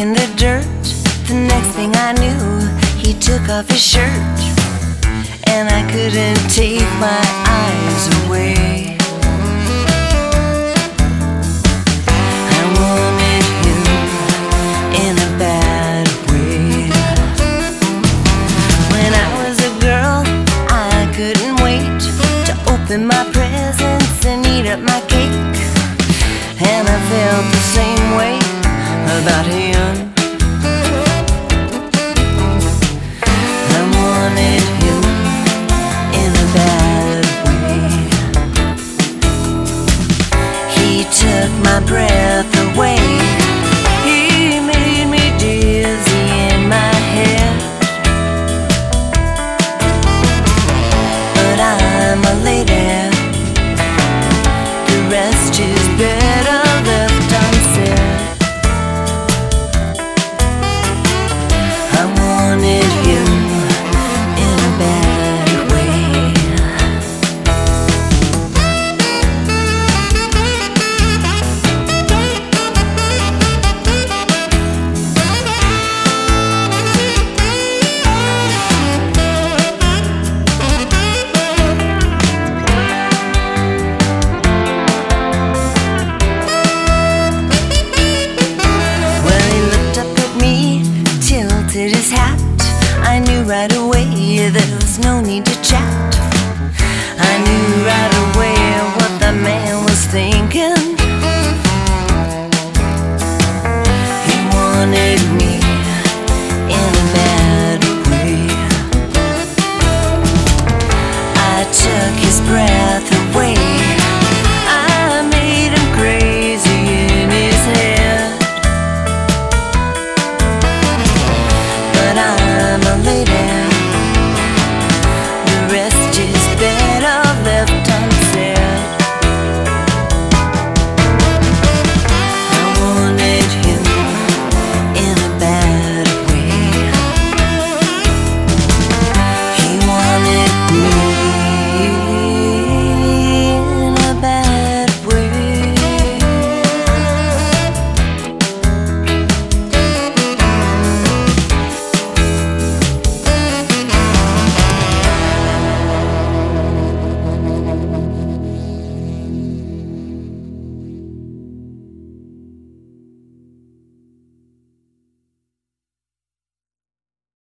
in the dirt. The next thing I knew, he took off his shirt, and I couldn't take my eyes away. I wanted him in a bad way. When I was a girl, I couldn't wait to open my presents and eat up my cake, and I felt the same way about him. I wanted him in a bad way. He took my breath away. He made me dizzy in my head. But I'm a lady, the rest is better left unsaid. I wanted him in a bad way. Well, he looked up at me, tilted his hat. I knew right away there was no need to chat. I knew right away what the man was thinking. He wanted me in a bad way. I took his breath